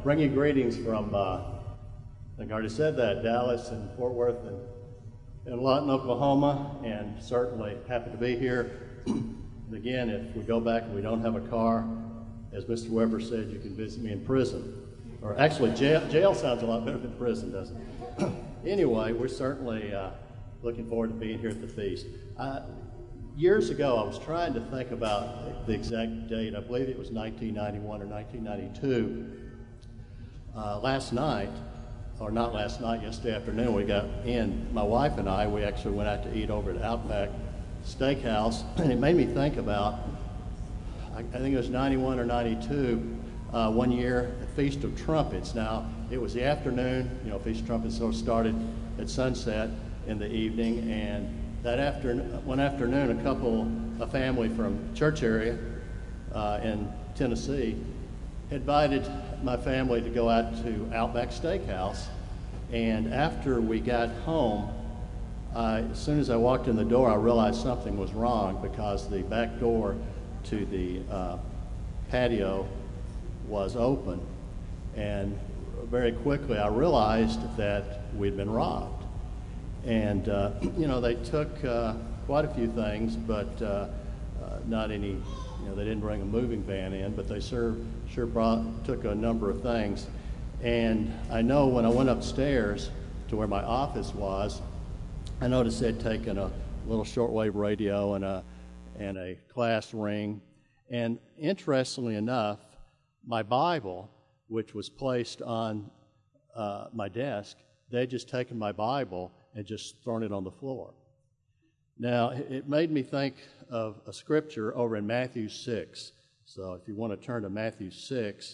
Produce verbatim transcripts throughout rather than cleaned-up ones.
Bringing greetings from, uh, I think I already said that, Dallas and Fort Worth and, and Lawton, Oklahoma, and certainly happy to be here. And again, if we go back and we don't have a car, as Mister Weber said, you can visit me in prison. Or actually, jail, jail sounds a lot better than prison, doesn't it? Anyway, we're certainly uh, looking forward to being here at the feast. Uh, years ago, I was trying to think about the exact date. I believe it was nineteen ninety-one or nineteen ninety-two. Uh, last night, or not last night, yesterday afternoon, we got in, my wife and I, we actually went out to eat over at Outback Steakhouse, and it made me think about, I, I think it was ninety-one or ninety-two, uh, one year, the Feast of Trumpets. Now, it was the afternoon, you know, Feast of Trumpets sort of started at sunset in the evening, and that afternoon, one afternoon, a couple, a family from church area uh, in Tennessee, invited my family to go out to Outback Steakhouse, and after we got home, I, as soon as I walked in the door, I realized something was wrong because the back door to the uh, patio was open, and very quickly I realized that we'd been robbed. And uh, you know, they took uh, quite a few things, but uh, uh, not any. You know, they didn't bring a moving van in, but they sure, sure brought, took a number of things. And I know when I went upstairs to where my office was, I noticed they'd taken a little shortwave radio and a, and a class ring. And interestingly enough, my Bible, which was placed on uh, my desk, they'd just taken my Bible and just thrown it on the floor. Now, it made me think of a scripture over in Matthew six. So if you want to turn to Matthew six,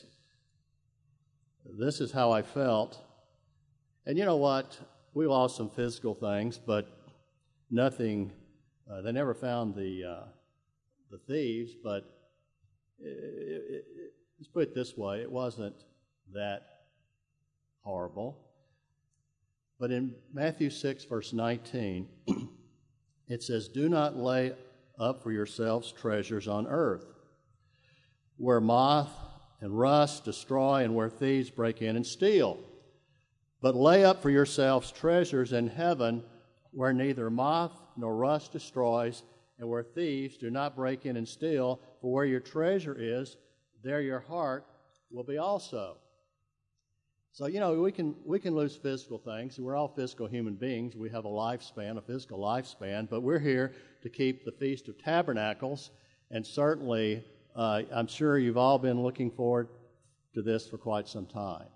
this is how I felt. And you know what? We lost some physical things, but nothing, uh, they never found the uh, the thieves, but it, it, it, let's put it this way, it wasn't that horrible. But in Matthew six, verse nineteen, it says, "Do not lay up for yourselves treasures on earth, where moth and rust destroy and where thieves break in and steal. But lay up for yourselves treasures in heaven, where neither moth nor rust destroys and where thieves do not break in and steal. For where your treasure is, there your heart will be also." So, you know, we can we can lose physical things. We're all physical human beings. We have a lifespan, a physical lifespan, but we're here to keep the Feast of Tabernacles, and certainly uh, I'm sure you've all been looking forward to this for quite some time.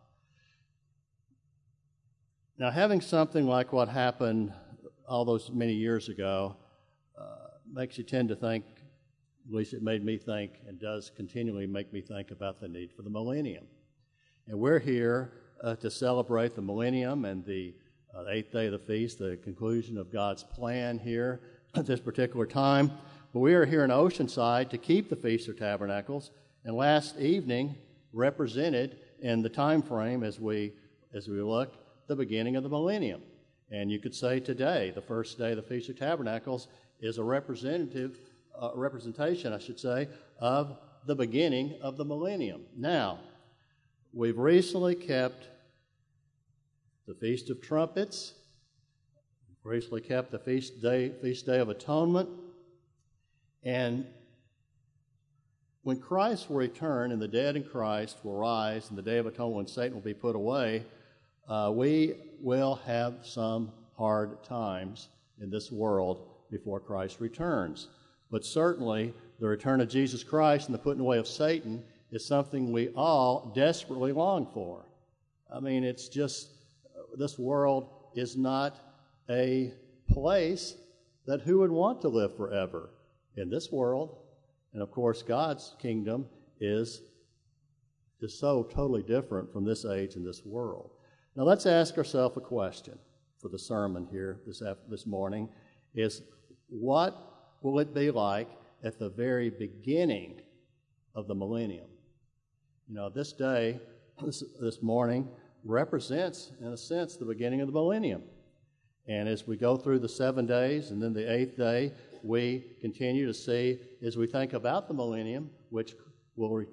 Now, having something like what happened all those many years ago uh, makes you tend to think, at least it made me think, and does continually make me think about the need for the millennium. And we're here uh, to celebrate the millennium and the uh, eighth day of the feast, the conclusion of God's plan here at this particular time. But we are here in Oceanside to keep the Feast of Tabernacles, and last evening represented in the time frame as we as we look the beginning of the millennium. And you could say today, the first day of the Feast of Tabernacles, is a representative uh, representation, I should say, of the beginning of the millennium. Now, we've recently kept the Feast of Trumpets. We've recently kept the Feast Day, Feast Day of Atonement. And when Christ will return and the dead in Christ will rise and the Day of Atonement when Satan will be put away, uh, we will have some hard times in this world before Christ returns. But certainly the return of Jesus Christ and the putting away of Satan is something we all desperately long for. I mean, it's just, this world is not a place that who would want to live forever in this world. And of course, God's kingdom is, is so totally different from this age and this world. Now let's ask ourselves a question for the sermon here this, this morning, is what will it be like at the very beginning of the millennium? You know, this day, this, this morning, represents, in a sense, the beginning of the millennium. And as we go through the seven days and then the eighth day, we continue to see, as we think about the millennium, which will re-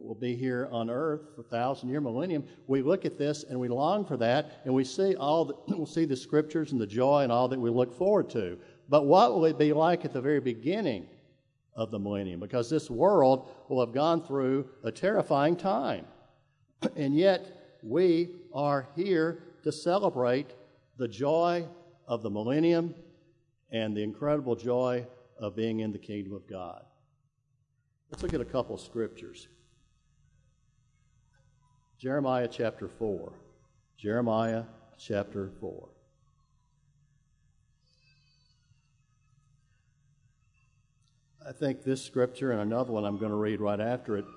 will be here on earth for a thousand year millennium, we look at this and we long for that, and we see all the, we'll see the scriptures and the joy and all that we look forward to. But what will it be like at the very beginning of the millennium? Because this world will have gone through a terrifying time. And yet we are here to celebrate the joy of the millennium and the incredible joy of being in the kingdom of God. Let's look at a couple of scriptures. Jeremiah chapter four. Jeremiah chapter four. I think this scripture and another one I'm going to read right after it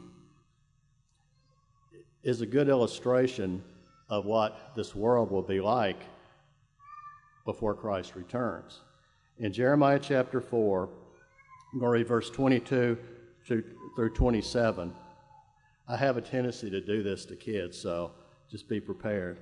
is a good illustration of what this world will be like before Christ returns. In Jeremiah chapter four, I'm going to read verse twenty-two to, through twenty-seven. I have a tendency to do this to kids, so just be prepared.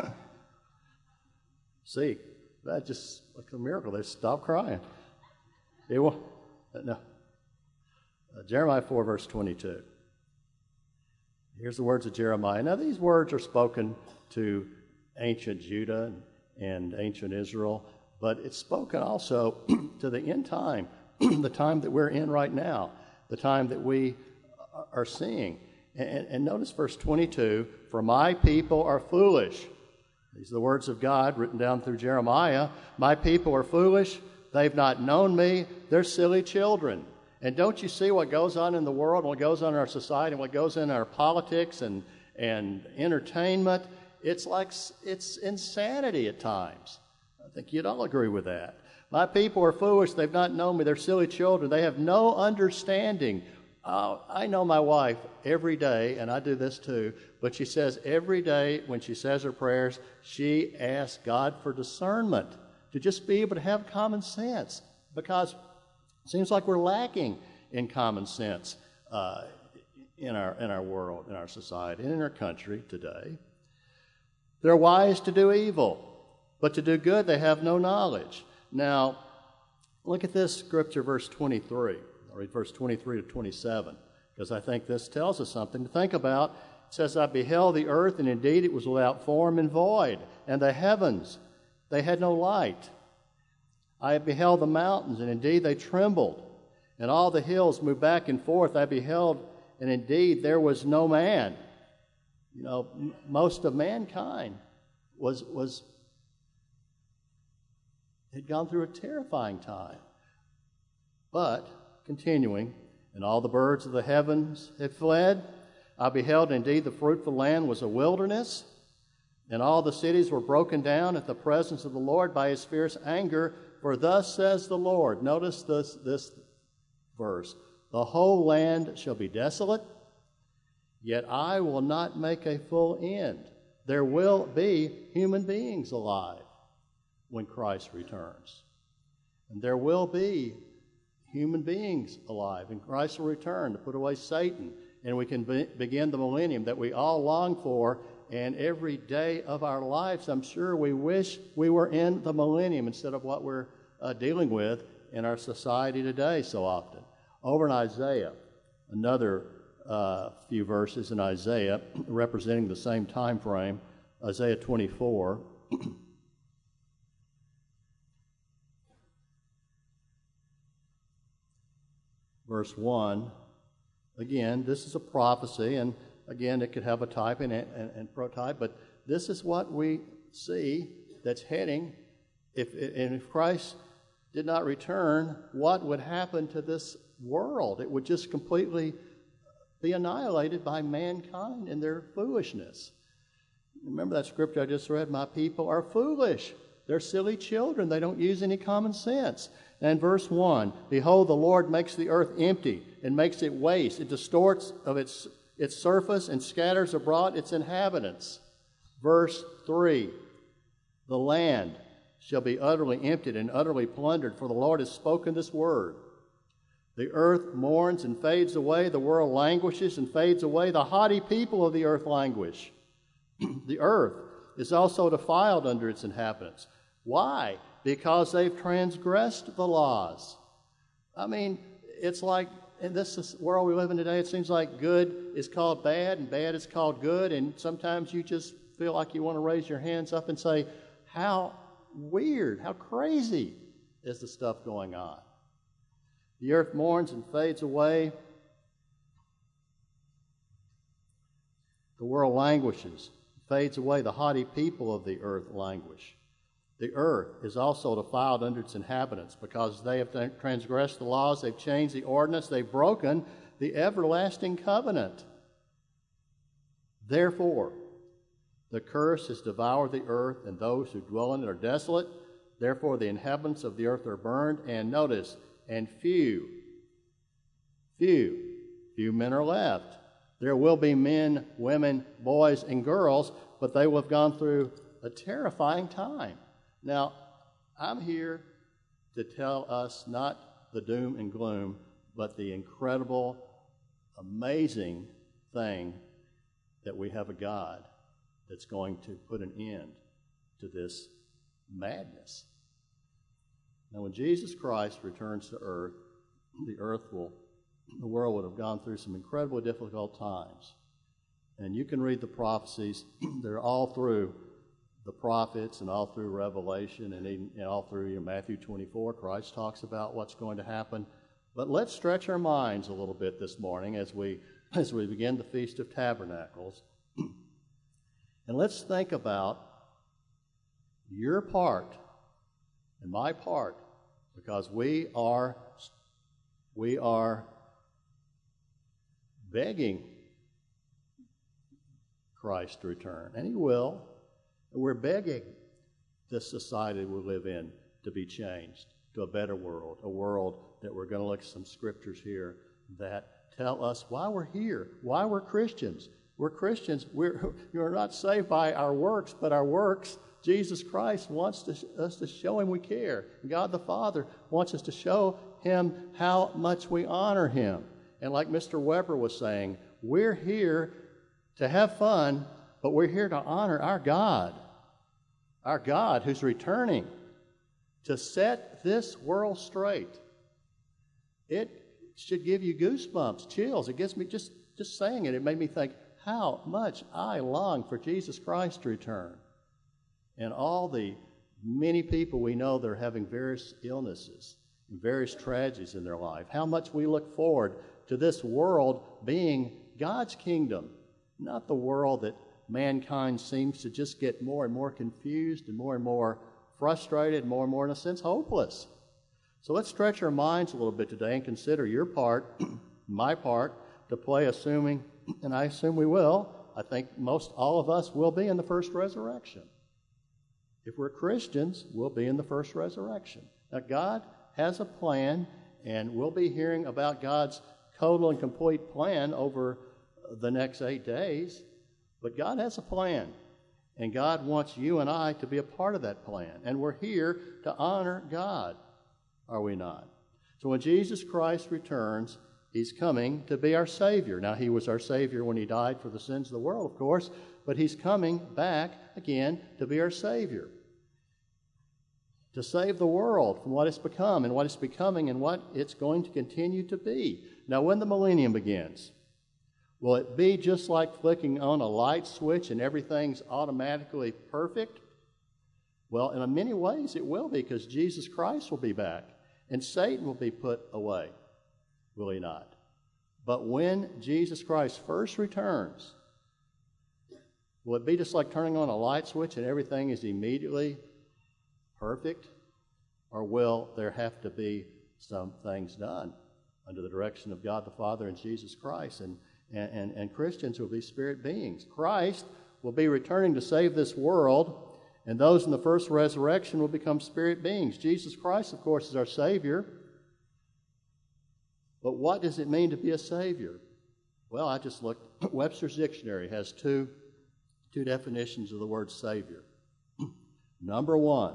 See, that just like a miracle. They stopped crying. It will, no. Uh, Jeremiah four, verse twenty-two. Here's the words of Jeremiah. Now, these words are spoken to ancient Judah and ancient Israel, but it's spoken also to the end time, the time that we're in right now, the time that we are seeing. And, and notice verse twenty-two, for my people are foolish. These are the words of God written down through Jeremiah. My people are foolish. They've not known me. They're silly children. And don't you see what goes on in the world, and what goes on in our society, and what goes on in our politics and, and entertainment? It's like, it's insanity at times. I think you'd all agree with that. My people are foolish. They've not known me. They're silly children. They have no understanding. Uh, I know my wife every day, and I do this too, but she says every day when she says her prayers, she asks God for discernment, to just be able to have common sense, because it seems like we're lacking in common sense uh, in our in our world, in our society, and in our country today. They're wise to do evil, but to do good they have no knowledge. Now, look at this scripture, verse twenty-three. I'll read verse twenty-three to twenty-seven, because I think this tells us something to think about. It says, I beheld the earth, and indeed it was without form and void, and the heavens, they had no light. I beheld the mountains, and indeed they trembled, and all the hills moved back and forth. I beheld, and indeed there was no man. You know, m- most of mankind was was had gone through a terrifying time. But, continuing, and all the birds of the heavens had fled. I beheld, indeed the fruitful land was a wilderness, and all the cities were broken down at the presence of the Lord by his fierce anger. For thus says the Lord, notice this, this verse, the whole land shall be desolate, yet I will not make a full end. There will be human beings alive when Christ returns. And there will be human beings alive, and Christ will return to put away Satan, and we can be, begin the millennium that we all long for. And every day of our lives, I'm sure we wish we were in the millennium instead of what we're uh, dealing with in our society today so often. Over in Isaiah, another uh, few verses in Isaiah representing the same time frame, Isaiah twenty-four. Verse one. Again, this is a prophecy, and again, it could have a type and, and, and prototype, but this is what we see that's heading. If, and if Christ did not return, what would happen to this world? It would just completely be annihilated by mankind and their foolishness. Remember that scripture I just read? My people are foolish. They're silly children. They don't use any common sense. And verse one, behold, the Lord makes the earth empty and makes it waste. It distorts of its its surface and scatters abroad its inhabitants. Verse three, the land shall be utterly emptied and utterly plundered, for the Lord has spoken this word. The earth mourns and fades away, the world languishes and fades away, the haughty people of the earth languish. The earth is also defiled under its inhabitants. Why? Because they've transgressed the laws. I mean, it's like in this world we live in today, it seems like good is called bad and bad is called good, and sometimes you just feel like you want to raise your hands up and say, how weird, how crazy is the stuff going on? The earth mourns and fades away. The world languishes, fades away. The haughty people of the earth languish. The earth is also defiled under its inhabitants, because they have transgressed the laws, they've changed the ordinance, they've broken the everlasting covenant. Therefore, the curse has devoured the earth, and those who dwell in it are desolate. Therefore, the inhabitants of the earth are burned. And notice, and few, few, few men are left. There will be men, women, boys, and girls, but they will have gone through a terrifying time. Now, I'm here to tell us not the doom and gloom, but the incredible, amazing thing that we have a God that's going to put an end to this madness. Now, when Jesus Christ returns to earth, the earth will, the world would have gone through some incredibly difficult times. And you can read the prophecies. They're all through the prophets and all through Revelation and, even, and all through you know, Matthew twenty-four. Christ talks about what's going to happen. But let's stretch our minds a little bit this morning as we as we begin the Feast of Tabernacles. And let's think about your part and my part, because we are we are begging Christ to return, and He will. We're begging this society we live in to be changed to a better world, a world that we're going to look at some scriptures here that tell us why we're here, why we're Christians. We're Christians. We're, we're not saved by our works, but our works, Jesus Christ wants to, us to show Him we care. God the Father wants us to show Him how much we honor Him. And like Mister Weber was saying, we're here to have fun, but we're here to honor our God, our God who's returning to set this world straight. It should give you goosebumps, chills. It gives me, just, just saying it, it made me think how much I long for Jesus Christ to return. And all the many people we know that are having various illnesses and various tragedies in their life, how much we look forward to this world being God's kingdom, not the world that mankind seems to just get more and more confused and more and more frustrated, more and more, in a sense, hopeless. So let's stretch our minds a little bit today and consider your part, my part, to play, assuming, and I assume we will, I think most all of us will be in the first resurrection. If we're Christians, we'll be in the first resurrection. Now, God has a plan, and we'll be hearing about God's total and complete plan over the next eight days. But God has a plan, and God wants you and I to be a part of that plan. And we're here to honor God, are we not? So when Jesus Christ returns, He's coming to be our Savior. Now, He was our Savior when He died for the sins of the world, of course, but He's coming back again to be our Savior, to save the world from what it's become and what it's becoming and what it's going to continue to be. Now, when the millennium begins, will it be just like flicking on a light switch and everything's automatically perfect? Well, in many ways it will be, because Jesus Christ will be back and Satan will be put away, will he not? But when Jesus Christ first returns, will it be just like turning on a light switch and everything is immediately perfect? Or will there have to be some things done under the direction of God the Father and Jesus Christ? And And, and, and Christians will be spirit beings. Christ will be returning to save this world, and those in the first resurrection will become spirit beings. Jesus Christ, of course, is our Savior. But what does it mean to be a Savior? Well, I just looked. Webster's Dictionary has two, two definitions of the word Savior. Number one,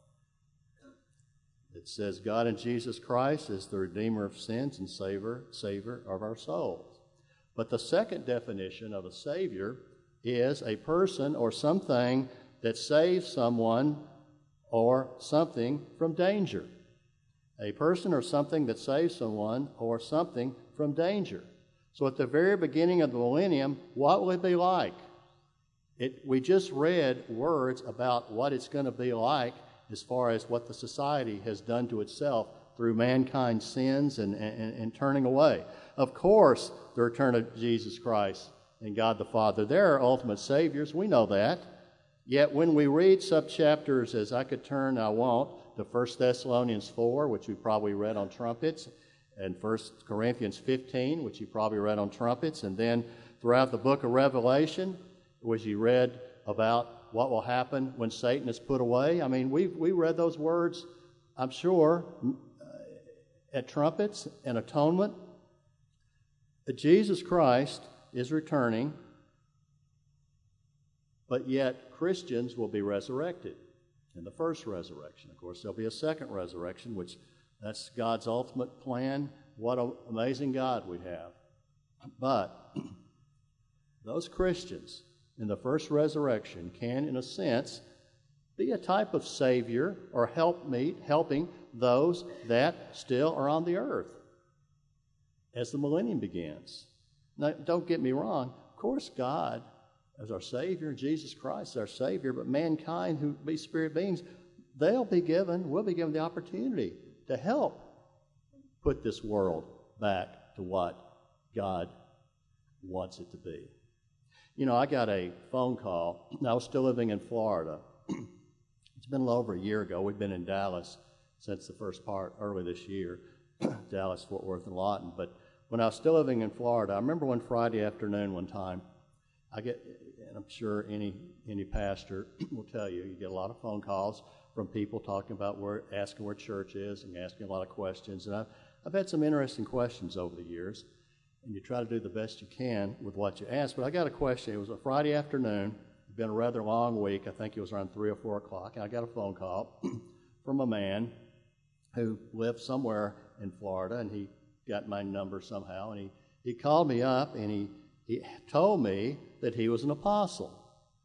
it says God in Jesus Christ is the Redeemer of sins and Savior, Savior of our souls. But the second definition of a Savior is a person or something that saves someone or something from danger. A person or something that saves someone or something from danger. So at the very beginning of the millennium, what will it be like? It, we just read words about what it's going to be like as far as what the society has done to itself through mankind's sins and, and, and turning away. Of course, the return of Jesus Christ and God the Father, they're our ultimate saviors. We know that. Yet when we read subchapters, as I could turn, I won't, to First Thessalonians four, which we probably read on trumpets, and First Corinthians fifteen, which you probably read on trumpets, and then throughout the book of Revelation, which you read about what will happen when Satan is put away. I mean, we we read those words, I'm sure, at trumpets and atonement. That Jesus Christ is returning, but yet Christians will be resurrected in the first resurrection. Of course, there'll be a second resurrection, which that's God's ultimate plan. What an amazing God we have. But those Christians in the first resurrection can, in a sense, be a type of Savior or helpmeet, helping those that still are on the earth as the millennium begins. Now, don't get me wrong. Of course, God as our Savior, Jesus Christ as our Savior, but mankind who be spirit beings, they'll be given, will be given the opportunity to help put this world back to what God wants it to be. You know, I got a phone call. I was still living in Florida. It's been a little over a year ago. We've been in Dallas since the first part, early this year, Dallas, Fort Worth, and Lawton. But when I was still living in Florida, I remember one Friday afternoon one time, I get, and I'm sure any any pastor will tell you, you get a lot of phone calls from people talking about where, asking where church is and asking a lot of questions. And I've, I've had some interesting questions over the years, and you try to do the best you can with what you ask. But I got a question. It was a Friday afternoon. It's been a rather long week. I think it was around three or four o'clock, and I got a phone call from a man who lived somewhere in Florida, and he got my number somehow, and he, he called me up, and he, he told me that he was an apostle.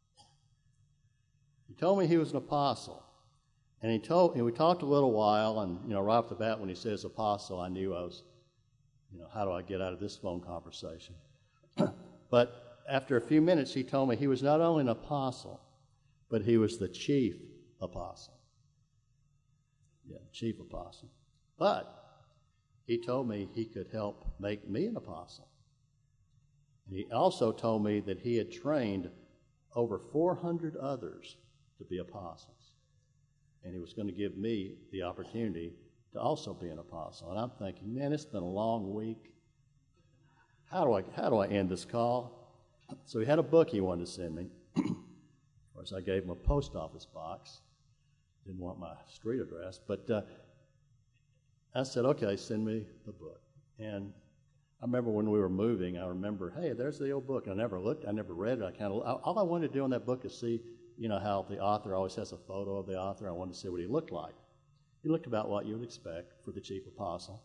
He told me he was an apostle. And he told, and we talked a little while, and, you know, right off the bat when he says apostle, I knew I was, you know, how do I get out of this phone conversation? But after a few minutes, he told me he was not only an apostle, but he was the chief apostle. Yeah, chief apostle. But he told me he could help make me an apostle. And he also told me that he had trained over four hundred others to be apostles. And he was going to give me the opportunity to also be an apostle. And I'm thinking, man, it's been a long week. How do I how do I end this call? So he had a book he wanted to send me. Of course, I gave him a post office box. Didn't want my street address, but uh, I said, okay, send me the book. And I remember when we were moving, I remember, hey, there's the old book. And I never looked, I never read it. I kind of all I wanted to do on that book is see, you know, how the author always has a photo of the author. I wanted to see what he looked like. He looked about what you would expect for the chief apostle.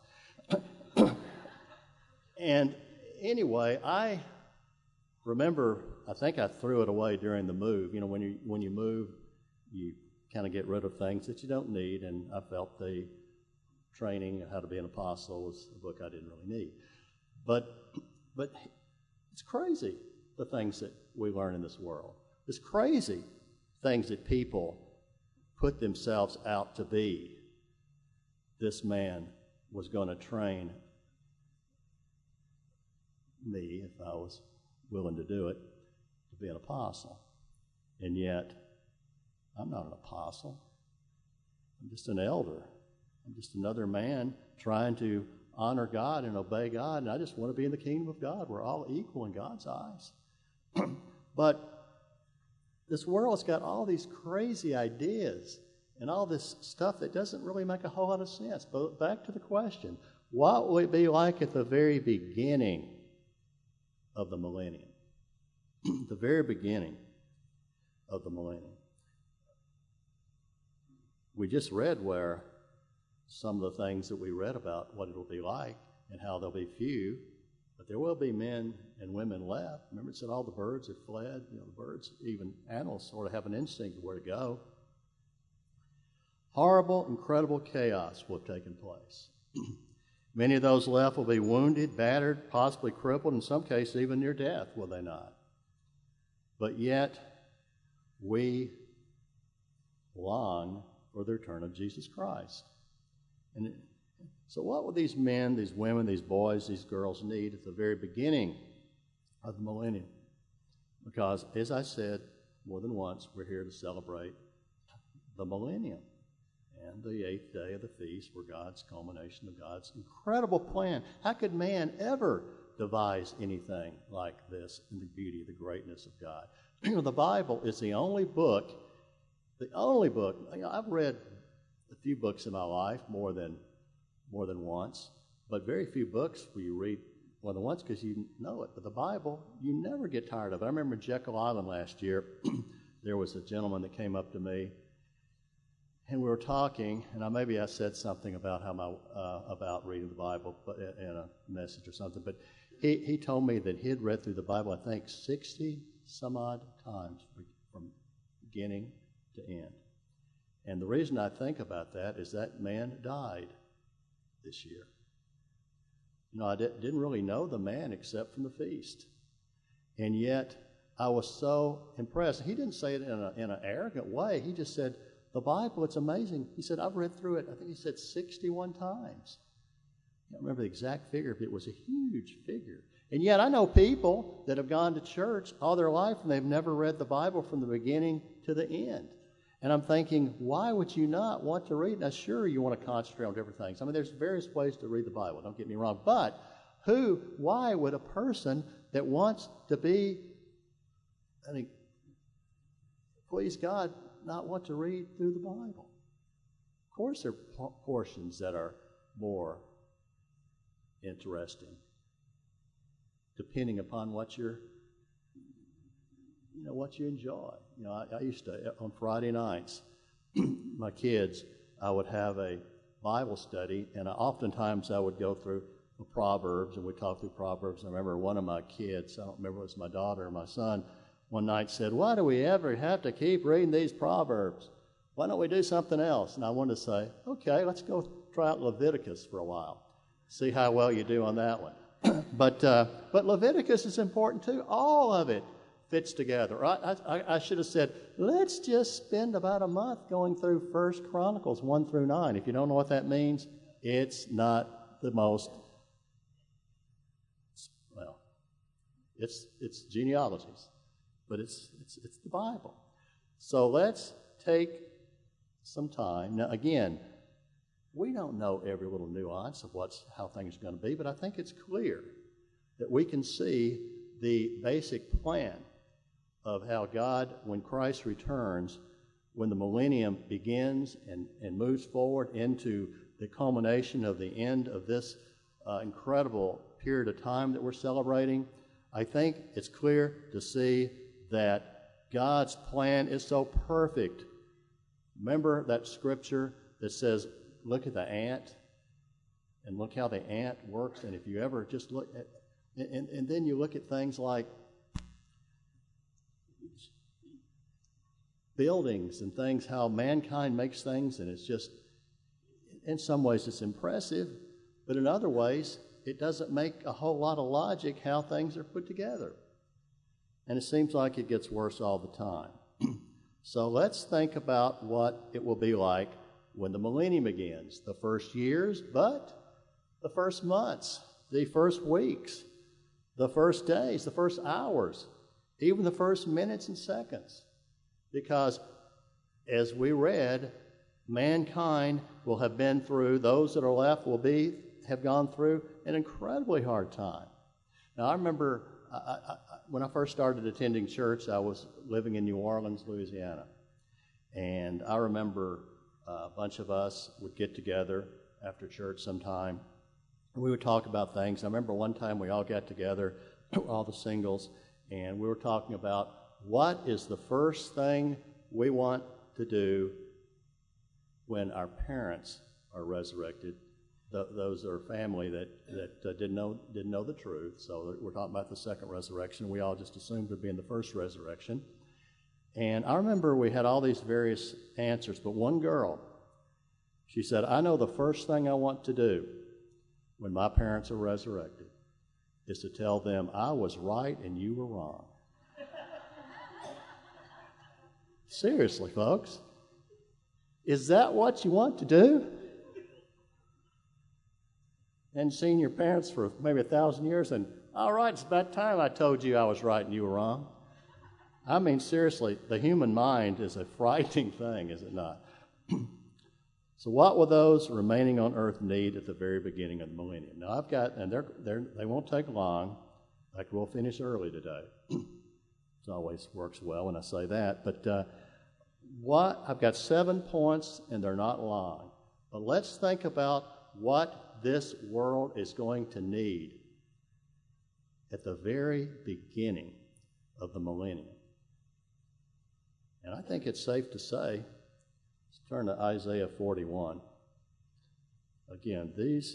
And anyway, I remember, I think I threw it away during the move. You know, when you when you move, you kind of get rid of things that you don't need, and I felt the training How to Be an Apostle was a book I didn't really need. But but it's crazy, the things that we learn in this world. It's crazy things that people put themselves out to be. This man was going to train me, if I was willing to do it, to be an apostle. And yet, I'm not an apostle. I'm just an elder. I'm just another man trying to honor God and obey God, and I just want to be in the kingdom of God. We're all equal in God's eyes. But this world's got all these crazy ideas and all this stuff that doesn't really make a whole lot of sense. But back to the question, what will it be like at the very beginning of the millennium? The very beginning of the millennium. We just read where some of the things that we read about what it'll be like and how there'll be few, but there will be men and women left. Remember it said all the birds have fled. You know, the birds, even animals, sort of have an instinct of where to go. Horrible, incredible chaos will have taken place. Many of those left will be wounded, battered, possibly crippled, in some cases even near death, will they not? But yet, we long for the return of Jesus Christ. And so what will these men, these women, these boys, these girls need at the very beginning of the millennium? Because, as I said more than once, we're here to celebrate the millennium and the eighth day of the feast were God's culmination of God's incredible plan. How could man ever devise anything like this in the beauty, the greatness of God? You know, the Bible is the only book, the only book, you know, I've read a few books in my life, more than more than once, but very few books where you read more than once because you know it. But the Bible, you never get tired of it. I remember in Jekyll Island last year, there was a gentleman that came up to me, and we were talking, and I, maybe I said something about how my uh, about reading the Bible, but in a message or something. But he he told me that he had read through the Bible, I think, sixty some odd times from beginning to end. And the reason I think about that is that man died this year. You know, I di- didn't really know the man except from the feast. And yet, I was so impressed. He didn't say it in, a, in an arrogant way. He just said, the Bible, it's amazing. He said, I've read through it, I think he said sixty-one times. I don't remember the exact figure, but it was a huge figure. And yet, I know people that have gone to church all their life and they've never read the Bible from the beginning to the end. And I'm thinking, why would you not want to read? Now, sure, you want to concentrate on different things. I mean, there's various ways to read the Bible, don't get me wrong. But who, why would a person that wants to be, I mean, please God, not want to read through the Bible? Of course, there are portions that are more interesting, depending upon what you're you know, what you enjoy. You know, I, I used to, on Friday nights, my kids, I would have a Bible study, and I, oftentimes I would go through the Proverbs, and we'd talk through Proverbs. And I remember one of my kids, I don't remember if it was my daughter or my son, one night said, why do we ever have to keep reading these Proverbs? Why don't we do something else? And I wanted to say, okay, let's go try out Leviticus for a while. See how well you do on that one. but uh, but Leviticus is important too. All of it fits together. I, I, I should have said, let's just spend about a month going through First Chronicles one through nine. If you don't know what that means, it's not the most, well, it's it's genealogies, but it's it's it's the Bible. So let's take some time. Now, again, we don't know every little nuance of what's how things are going to be, but I think it's clear that we can see the basic plan of how God, when Christ returns, when the millennium begins and, and moves forward into the culmination of the end of this uh, incredible period of time that we're celebrating, I think it's clear to see that God's plan is so perfect. Remember that scripture that says, look at the ant, and look how the ant works, and if you ever just look at, and, and then you look at things like buildings and things, how mankind makes things, and it's just, in some ways it's impressive, but in other ways it doesn't make a whole lot of logic how things are put together. And it seems like it gets worse all the time. So let's think about what it will be like when the millennium begins. The first years, but the first months, the first weeks, the first days, the first hours, even the first minutes and seconds. Because, as we read, mankind will have been through, those that are left will be, have gone through an incredibly hard time. Now, I remember I, I, when I first started attending church, I was living in New Orleans, Louisiana. And I remember uh, a bunch of us would get together after church sometime, and we would talk about things. I remember one time we all got together, all the singles, and we were talking about what is the first thing we want to do when our parents are resurrected, th- those are family that, that uh, didn't know didn't know the truth. So we're talking about the second resurrection. We all just assumed it would be in the first resurrection. And I remember we had all these various answers, but one girl, she said, I know the first thing I want to do when my parents are resurrected is to tell them I was right and you were wrong. Seriously, folks. Is that what you want to do? And seeing your parents for maybe a thousand years and, all right, it's about time I told you I was right and you were wrong. I mean, seriously, the human mind is a frightening thing, is it not? So what will those remaining on earth need at the very beginning of the millennium? Now, I've got, and they're, they're, they won't take long. In fact, we'll finish early today. It always works well when I say that. But uh, what I've got seven points, and they're not long. But let's think about what this world is going to need at the very beginning of the millennium. And I think it's safe to say, let's turn to Isaiah forty-one. Again, these,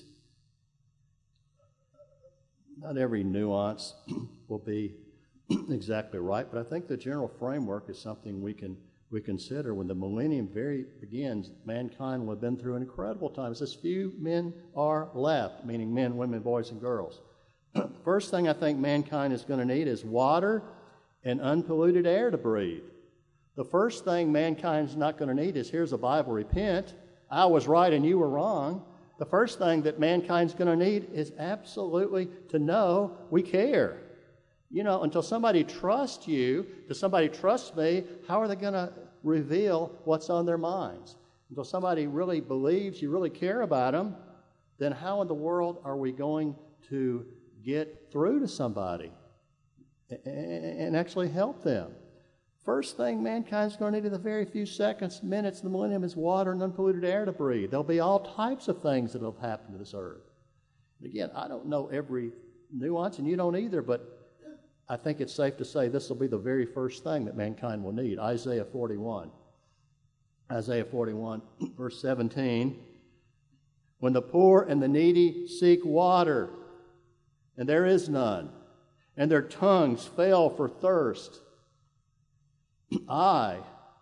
not every nuance will be exactly right, but I think the general framework is something we can we consider. When the millennium very begins, mankind will have been through an incredible time. It says few men are left, meaning men, women, boys, and girls. First thing I think mankind is going to need is water and unpolluted air to breathe. The first thing mankind's not going to need is, here's a Bible, repent. I was right and you were wrong. The first thing that mankind's going to need is absolutely to know we care. You know, until somebody trusts you, does somebody trust me, how are they going to reveal what's on their minds? Until somebody really believes you really care about them, then how in the world are we going to get through to somebody and actually help them? First thing mankind's going to need in the very few seconds, minutes, the millennium is water and unpolluted air to breathe. There'll be all types of things that will happen to this earth. And again, I don't know every nuance, and you don't either, but I think it's safe to say this will be the very first thing that mankind will need. Isaiah forty-one. Isaiah forty-one, verse seventeen. When the poor and the needy seek water, and there is none, and their tongues fail for thirst, I,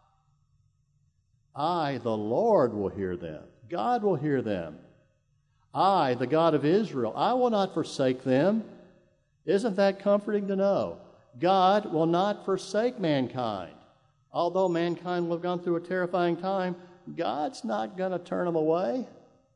I, the Lord, will hear them. God will hear them. I, the God of Israel, I will not forsake them. Isn't that comforting to know? God will not forsake mankind. Although mankind will have gone through a terrifying time, God's not going to turn them away.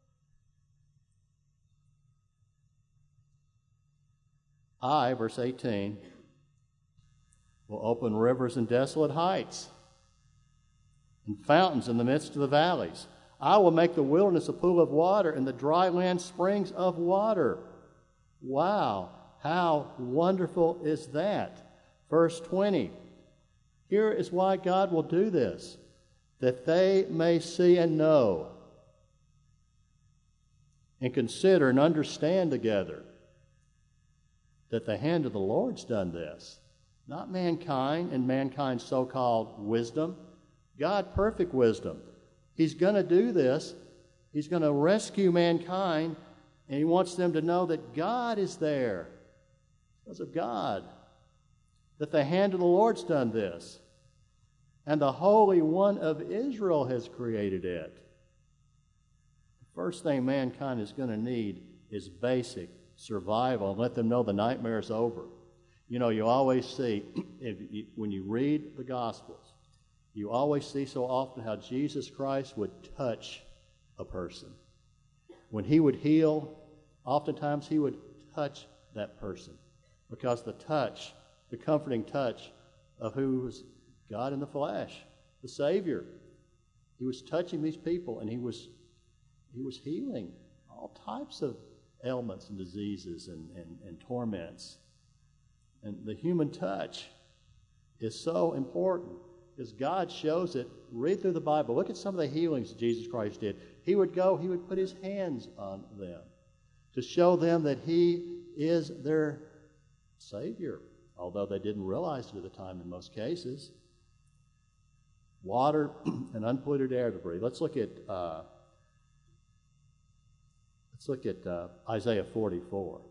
I, verse eighteen, will open rivers in desolate heights and fountains in the midst of the valleys. I will make the wilderness a pool of water and the dry land springs of water. Wow, how wonderful is that? Verse twenty. Here is why God will do this, that they may see and know and consider and understand together that the hand of the Lord's done this. Not mankind and mankind's so-called wisdom. God, perfect wisdom. He's going to do this. He's going to rescue mankind, and he wants them to know that God is there because of God, that the hand of the Lord's done this, and the Holy One of Israel has created it. The first thing mankind is going to need is basic survival, and let them know the nightmare's over. You know, you always see, if you, when you read the Gospels, you always see so often how Jesus Christ would touch a person. When he would heal, oftentimes he would touch that person, because the touch, the comforting touch of who was God in the flesh, the Savior, he was touching these people, and he was he was healing all types of ailments and diseases and, and, and torments. And the human touch is so important because God shows it. Read through the Bible. Look at some of the healings Jesus Christ did. He would go, he would put his hands on them to show them that he is their Savior, although they didn't realize it at the time in most cases. Water and unpolluted air to breathe. Let's look at uh, let's look at uh, Isaiah forty-four.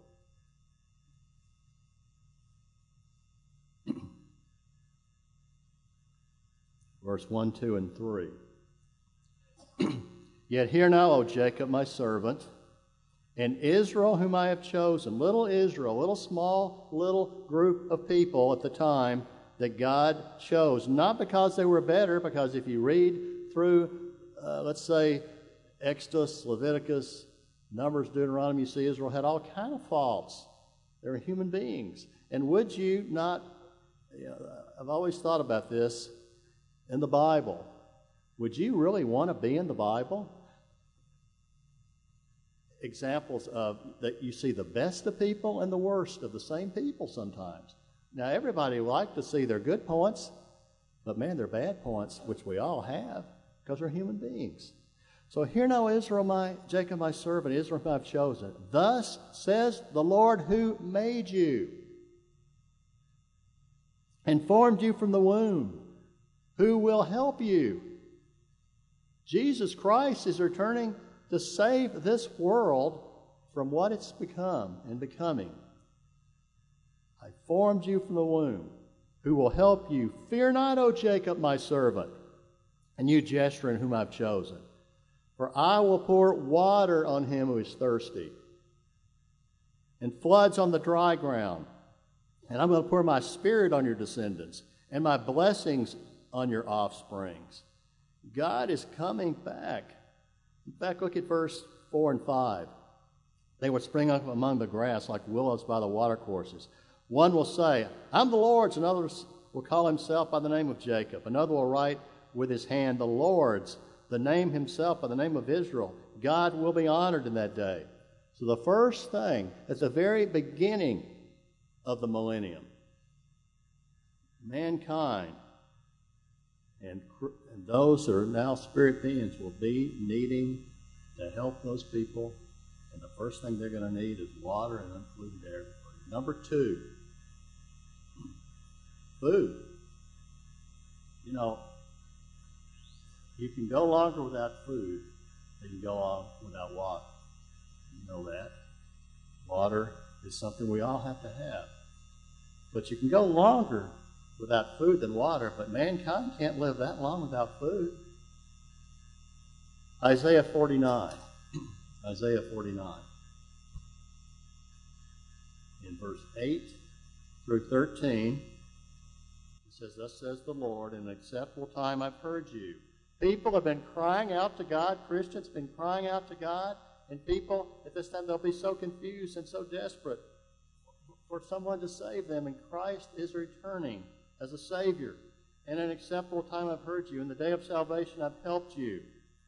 Verse one, two, and three. Yet hear now, O Jacob, my servant, And Israel, whom I have chosen, little Israel, little small, little group of people at the time that God chose, not because they were better, because if you read through, uh, let's say, Exodus, Leviticus, Numbers, Deuteronomy, you see Israel had all kind of faults. They were human beings. And would you not, you know, I've always thought about this in the Bible. Would you really want to be in the Bible? Examples of that you see the best of people and the worst of the same people sometimes. Now, everybody like to see their good points, but man, they're bad points, which we all have, because we're human beings. So hear now, Israel, my Jacob, my servant, Israel, whom I've chosen. Thus says the Lord who made you and formed you from the womb, who will help you. Jesus Christ is returning to save this world from what it's become and becoming. I formed you from the womb, who will help you. Fear not, O Jacob, my servant, and you, Jeshurun, whom I've chosen. For I will pour water on him who is thirsty, and floods on the dry ground. And I'm going to pour my spirit on your descendants, and my blessings on your offsprings. God is coming back. In fact, look at verse four and five. They will spring up among the grass like willows by the watercourses. One will say, I'm the Lord's, and others will call himself by the name of Jacob. Another will write with his hand, the Lord's, the name himself by the name of Israel. God will be honored in that day. So the first thing, at the very beginning of the millennium, mankind and, and those who are now spirit beings will be needing to help those people. And the first thing they're going to need is water and unpolluted air. Number two, food. You know, you can go longer without food than you go on without water. You know that. Water is something we all have to have. But you can go longer without food than water, but mankind can't live that long without food. Isaiah forty-nine. Isaiah forty-nine. In verse eight through thirteen, it says, Thus says the Lord, in an acceptable time I've heard you. People have been crying out to God. Christians have been crying out to God. And people, at this time, they'll be so confused and so desperate for someone to save them. And Christ is returning as a Savior. In an acceptable time I've heard you. In the day of salvation I've helped you.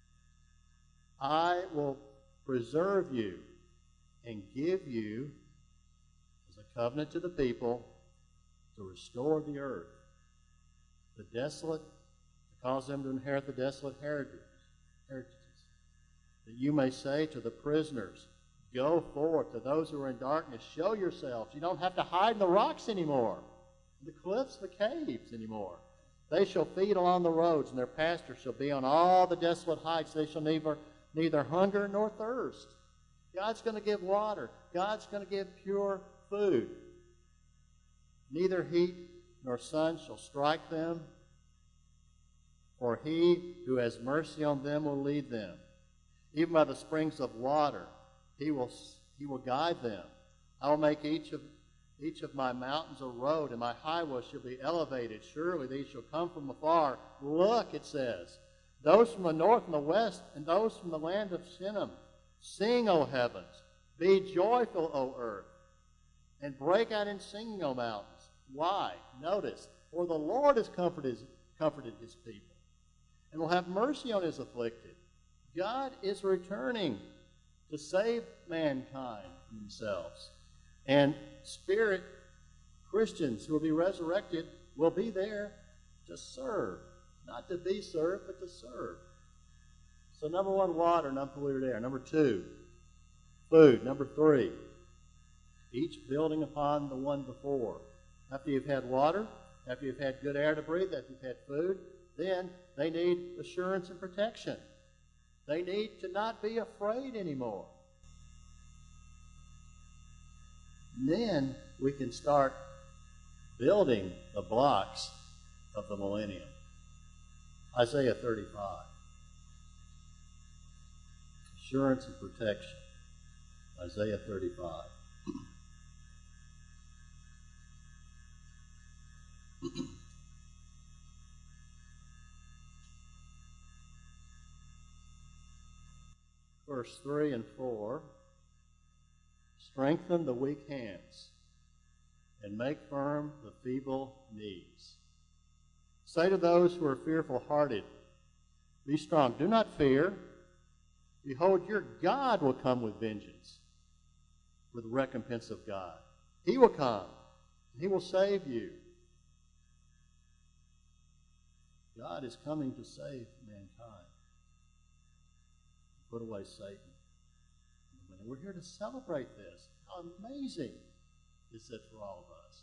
I will preserve you and give you as a covenant to the people to restore the earth, the desolate, to cause them to inherit the desolate heritage, heritages, that you may say to the prisoners, go forth. To those who are in darkness, show yourselves. You don't have to hide in the rocks anymore, the cliffs, the caves anymore. They shall feed along the roads, and their pastures shall be on all the desolate heights. They shall neither, neither hunger nor thirst. God's going to give water. God's going to give pure food. Neither heat nor sun shall strike them, for he who has mercy on them will lead them. Even by the springs of water, he will, he will guide them. I will make each of, each of my mountains a road, and my highways shall be elevated. Surely these shall come from afar. Look, it says, those from the north and the west, and those from the land of Shinim. Sing, O heavens. Be joyful, O earth. And break out in singing, O mountains. Why? Notice, for the Lord has comforted, comforted his people, and will have mercy on his afflicted. God is returning to save mankind from themselves. And spirit Christians who will be resurrected will be there to serve. Not to be served, but to serve. So number one, water and unpolluted air. Number two, food. Number three, each building upon the one before. After you've had water, after you've had good air to breathe, after you've had food, then they need assurance and protection. They need to not be afraid anymore. And then we can start building the blocks of the millennium. Isaiah thirty-five. Assurance and protection. Isaiah thirty-five. Verse three and four. Strengthen the weak hands and make firm the feeble knees. Say to those who are fearful-hearted, be strong. Do not fear. Behold, your God will come with vengeance, with recompense of God. He will come, and he will save you. God is coming to save mankind. Put away Satan. And we're here to celebrate this. How amazing is it for all of us?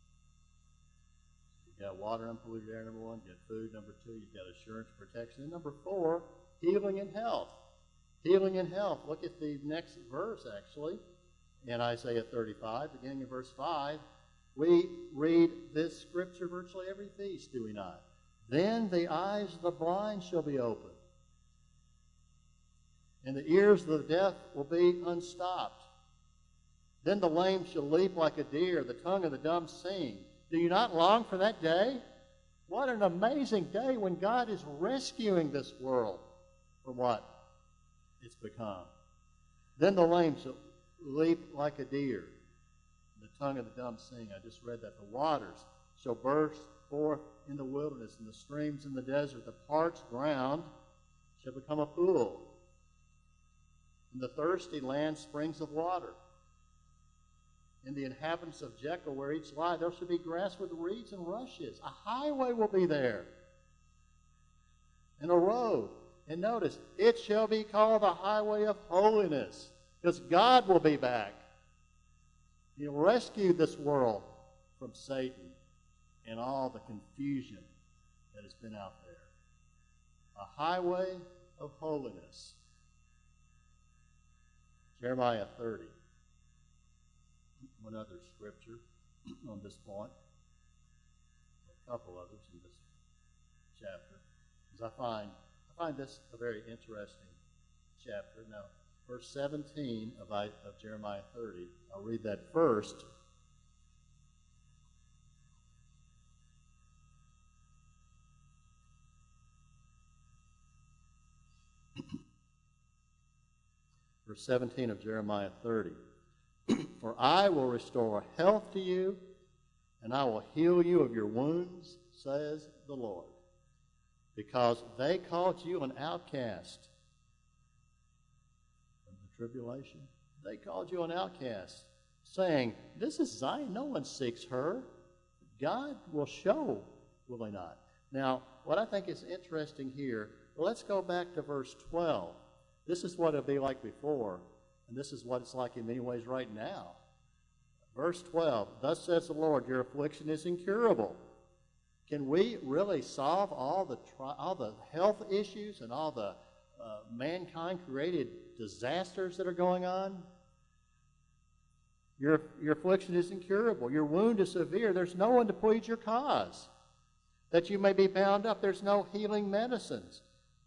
You've got water, unpolluted air, number one. You've got food, number two. You've got assurance, protection. And number four, healing and health. Healing and health. Look at the next verse, actually, in Isaiah thirty-five, beginning in verse five. We read this scripture virtually every feast, do we not? Then the eyes of the blind shall be opened, and the ears of the deaf will be unstopped. Then the lame shall leap like a deer, the tongue of the dumb sing. Do you not long for that day? What an amazing day when God is rescuing this world from what it's become. Then the lame shall leap like a deer, the tongue of the dumb sing. I just read that. The waters shall burst forth in the wilderness, and the streams in the desert. The parched ground shall become a pool. In the thirsty land, springs of water. In the inhabitants of Jekyll, where each lie, there shall be grass with reeds and rushes. A highway will be there, and a road. And notice, it shall be called the highway of holiness, because God will be back. He'll rescue this world from Satan and all the confusion that has been out there. A highway of holiness. Jeremiah thirty. One other scripture on this point. A couple others in this chapter. Because I find, I find this a very interesting chapter. Now, verse seventeen of, I, of Jeremiah thirty. I'll read that first. Verse seventeen of Jeremiah thirty. For I will restore health to you, and I will heal you of your wounds, says the Lord. Because they called you an outcast from the tribulation. They called you an outcast, saying, this is Zion, no one seeks her. God will show, will he not? Now, what I think is interesting here, let's go back to verse twelve. This is what it'll be like before, and this is what it's like in many ways right now. Verse twelve, thus says the Lord, your affliction is incurable. Can we really solve all the tri- all the health issues and all the uh, mankind-created disasters that are going on? Your, your affliction is incurable. Your wound is severe. There's no one to plead your cause. That you may be bound up. There's no healing medicines.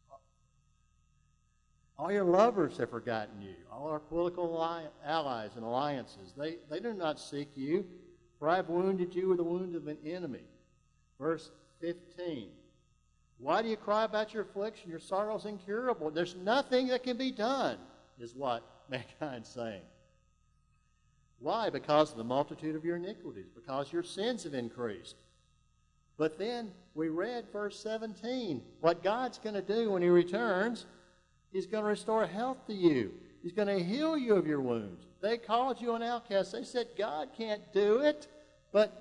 All your lovers have forgotten you. All our political allies and alliances, they, they do not seek you, for I have wounded you with the wound of an enemy. Verse fifteen. Why do you cry about your affliction? Your sorrow is incurable. There's nothing that can be done, is what mankind's saying. Why? Because of the multitude of your iniquities, because your sins have increased. But then we read verse seventeen. What God's going to do when he returns, he's going to restore health to you. He's going to heal you of your wounds. They called you an outcast. They said God can't do it, but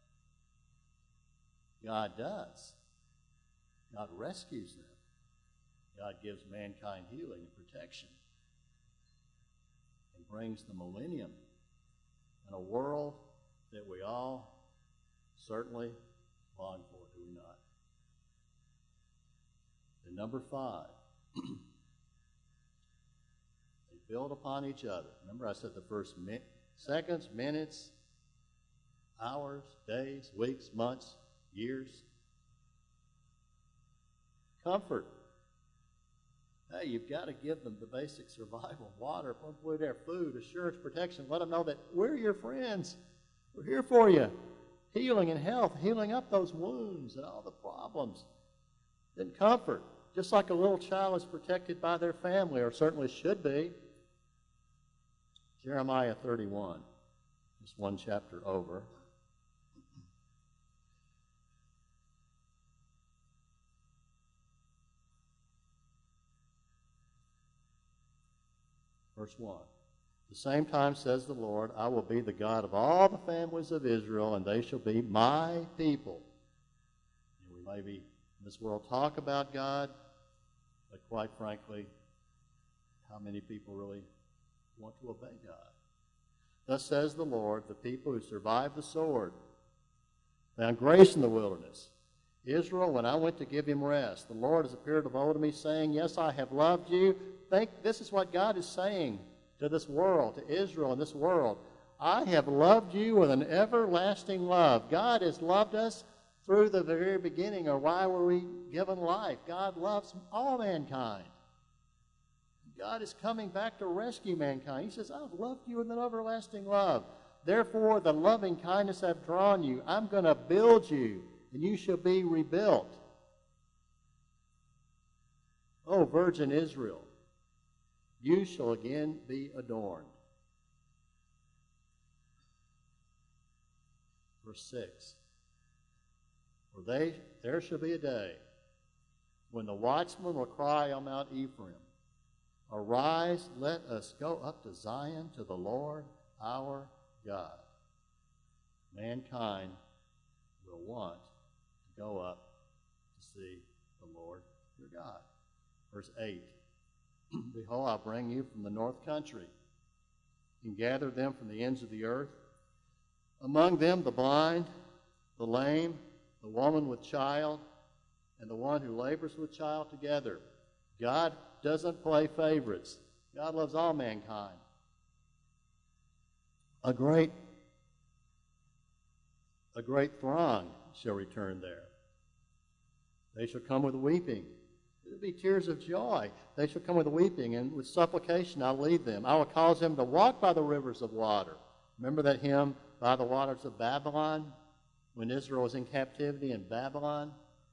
God does. God rescues them. God gives mankind healing and protection and brings the millennium and a world that we all certainly long for, do we not? And number five, they build upon each other. Remember I said the first mi- seconds, minutes, hours, days, weeks, months, years. Comfort. hey, you've got to give them the basic survival, water, food, air, food, assurance, protection. Let them know that we're your friends. We're here for you. Healing and health, healing up those wounds and all the problems. Then comfort, just like a little child is protected by their family, or certainly should be. Jeremiah thirty-one, just one chapter over. Verse one. At the same time, says the Lord, I will be the God of all the families of Israel, and they shall be my people. And we maybe in this world talk about God, but quite frankly, how many people really want to obey God? Thus says the Lord, the people who survived the sword found grace in the wilderness. Israel, when I went to give him rest, the Lord has appeared of old to me, saying, yes, I have loved you. Think this is what God is saying to this world, to Israel and this world. I have loved you with an everlasting love. God has loved us through the very beginning, or why were we given life? God loves all mankind. God is coming back to rescue mankind. He says, I've loved you with an everlasting love. Therefore, the loving kindness I've drawn you. I'm going to build you, and you shall be rebuilt. O virgin Israel, you shall again be adorned. Verse six. For they, there shall be a day when the watchman will cry on Mount Ephraim, arise, let us go up to Zion, to the Lord our God. Mankind will want to go up to see the Lord your God. Verse eight. Behold, I'll bring you from the north country, and gather them from the ends of the earth. Among them the blind, the lame, the woman with child, and the one who labors with child together. God doesn't play favorites. God loves all mankind. A great, a great throng shall return there. They shall come with weeping. It will be tears of joy. They shall come with weeping, and with supplication I'll lead them. I will cause them to walk by the rivers of water. Remember that hymn, By the Waters of Babylon, when Israel was in captivity in Babylon?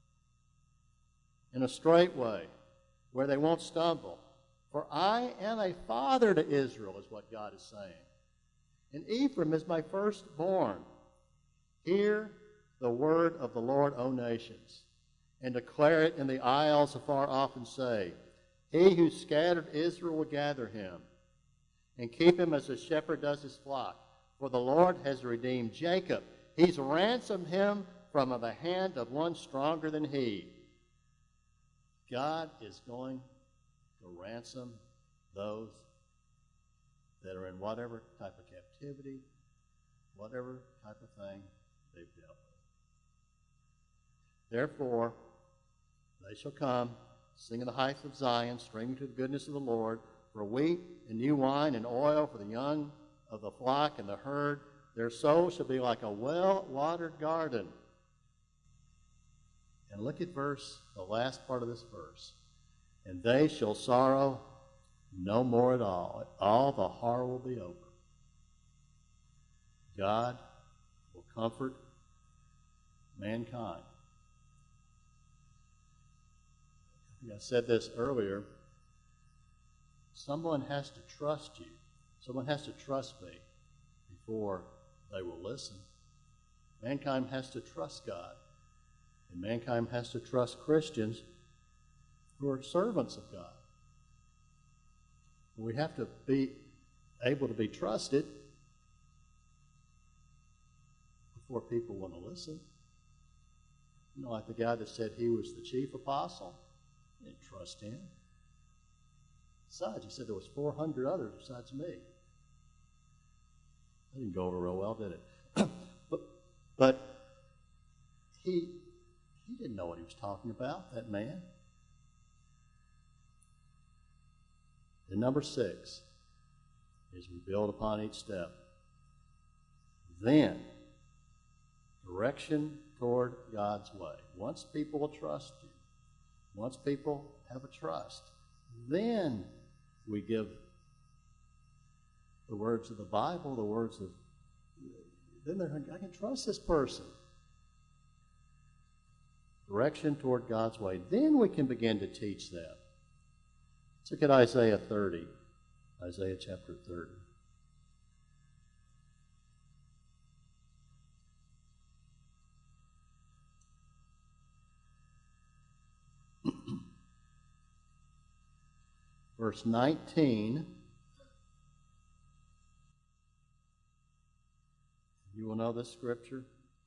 In a straight way, where they won't stumble. For I am a father to Israel, is what God is saying. And Ephraim is my firstborn. Hear the word of the Lord, O nations, and declare it in the isles afar off, and say, he who scattered Israel will gather him, and keep him as a shepherd does his flock. For the Lord has redeemed Jacob. He's ransomed him from the hand of one stronger than he. God is going to ransom those that are in whatever type of captivity, whatever type of thing they've dealt with. Therefore, they shall come, sing in the heights of Zion, streaming to the goodness of the Lord, for wheat and new wine and oil for the young of the flock and the herd. Their soul shall be like a well-watered garden. And look at verse, the last part of this verse. And they shall sorrow no more at all. All the horror will be over. God will comfort mankind. I think I said this earlier. Someone has to trust you. Someone has to trust me before they will listen. Mankind has to trust God. And mankind has to trust Christians who are servants of God. We have to be able to be trusted before people want to listen. You know, like the guy that said he was the chief apostle. I didn't trust him. Besides, he said there was four hundred others besides me. That didn't go over real well, did it? but, but he, he didn't know what he was talking about, that man. And number six is we build upon each step. Then, direction toward God's way. Once people will trust you, once people have a trust, Then we give the words of the Bible, the words of, then they're, I can trust this person. Direction toward God's way. Then we can begin to teach them. Let's look at Isaiah thirty. Isaiah chapter thirty. Verse nineteen. You will know this scripture.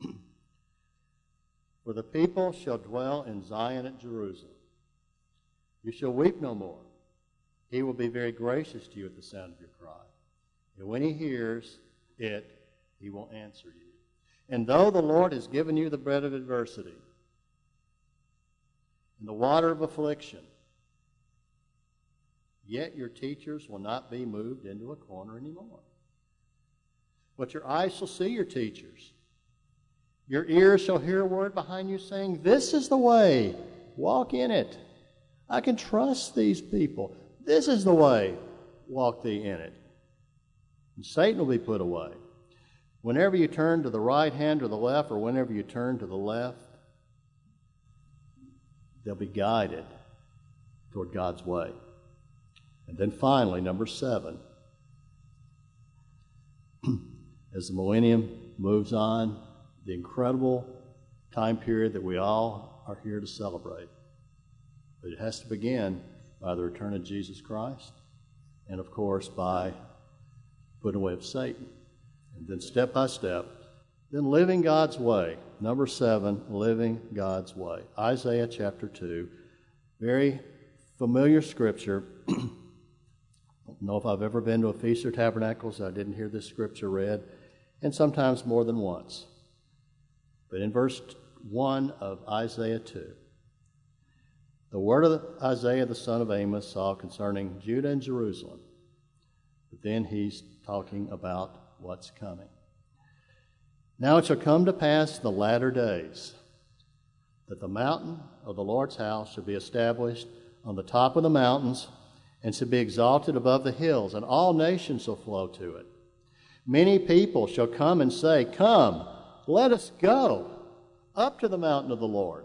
For the people shall dwell in Zion at Jerusalem. You shall weep no more. He will be very gracious to you at the sound of your cry. And when he hears it, he will answer you. And though the Lord has given you the bread of adversity and the water of affliction, yet your teachers will not be moved into a corner anymore. But your eyes shall see your teachers. Your ears shall hear a word behind you saying, this is the way, walk in it. I can trust these people. This is the way, walk thee in it. And Satan will be put away. Whenever you turn to the right hand or the left, or whenever you turn to the left, they'll be guided toward God's way. And then finally, number seven, as the millennium moves on, the incredible time period that we all are here to celebrate. But it has to begin by the return of Jesus Christ, and of course by putting away of Satan. And then step by step, then living God's way. Number seven, living God's way. Isaiah chapter two, very familiar scripture. I don't know if I've ever been to a Feast of Tabernacles I didn't hear this scripture read, and sometimes more than once. But in verse one of Isaiah two, the word of Isaiah the son of Amos saw concerning Judah and Jerusalem. But then he's talking about what's coming. Now it shall come to pass in the latter days that the mountain of the Lord's house shall be established on the top of the mountains and shall be exalted above the hills, and all nations shall flow to it. Many people shall come and say, come, let us go up to the mountain of the Lord,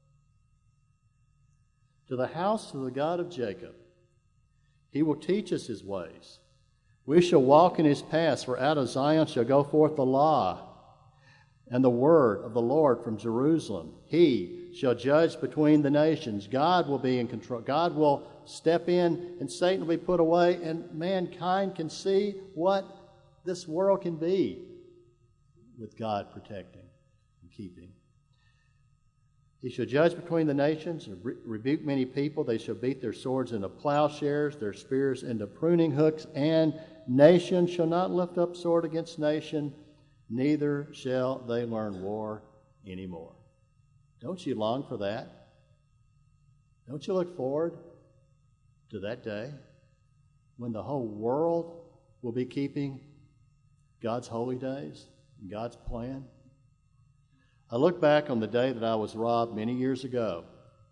to the house of the God of Jacob. He will teach us his ways. We shall walk in his paths, for out of Zion shall go forth the law and the word of the Lord from Jerusalem. He shall judge between the nations. God will be in control. God will step in, and Satan will be put away, and mankind can see what this world can be with God protecting and keeping. He shall judge between the nations and re- rebuke many people. They shall beat their swords into plowshares, their spears into pruning hooks, and nation shall not lift up sword against nation, neither shall they learn war anymore. Don't you long for that? Don't you look forward to that day when the whole world will be keeping God's holy days and God's plan? I look back on the day that I was robbed many years ago.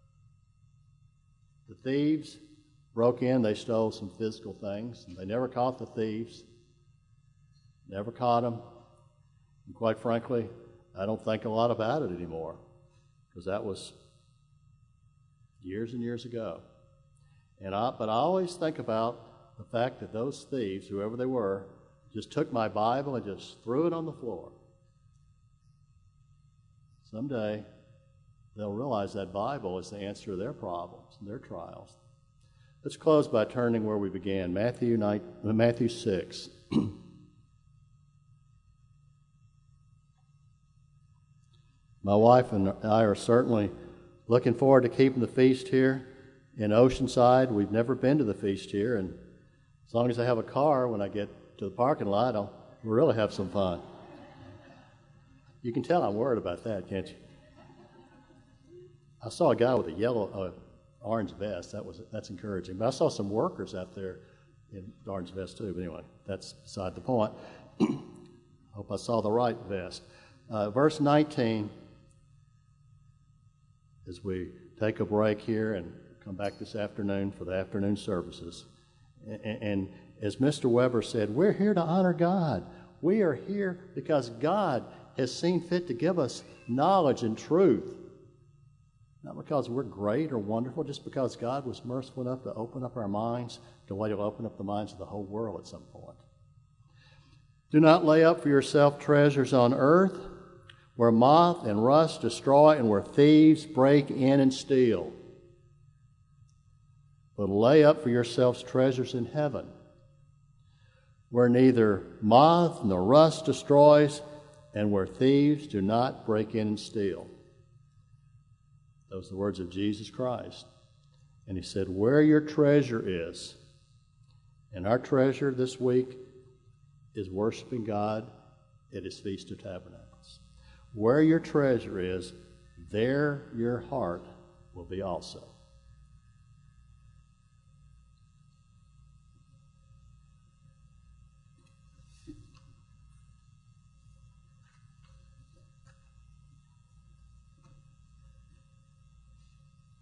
The thieves broke in, they stole some physical things. They never caught the thieves, never caught them. And quite frankly, I don't think a lot about it anymore, because that was years and years ago. And I, but I always think about the fact that those thieves, whoever they were, just took my Bible and just threw it on the floor. Someday, they'll realize that Bible is the answer to their problems and their trials. Let's close by turning where we began, Matthew nine, Matthew six. My wife and I are certainly looking forward to keeping the feast here in Oceanside. We've never been to the feast here, and as long as I have a car when I get to the parking lot, I'll we'll really have some fun. You can tell I'm worried about that, can't you? I saw a guy with a yellow, uh, orange vest. That was that's encouraging. But I saw some workers out there in orange vests too. But anyway, that's beside the point. Hope I saw the right vest. Uh, verse nineteen, as we take a break here and come back this afternoon for the afternoon services. And, and as Mister Weber said, we're here to honor God. We are here because God has seen fit to give us knowledge and truth. Not because we're great or wonderful, just because God was merciful enough to open up our minds the way He'll open up the minds of the whole world at some point. Do not lay up for yourself treasures on earth, where moth and rust destroy and where thieves break in and steal. But lay up for yourselves treasures in heaven, where neither moth nor rust destroys and where thieves do not break in and steal. Those are the words of Jesus Christ. And He said, where your treasure is, and our treasure this week is worshiping God at His Feast of Tabernacles. Where your treasure is, there your heart will be also.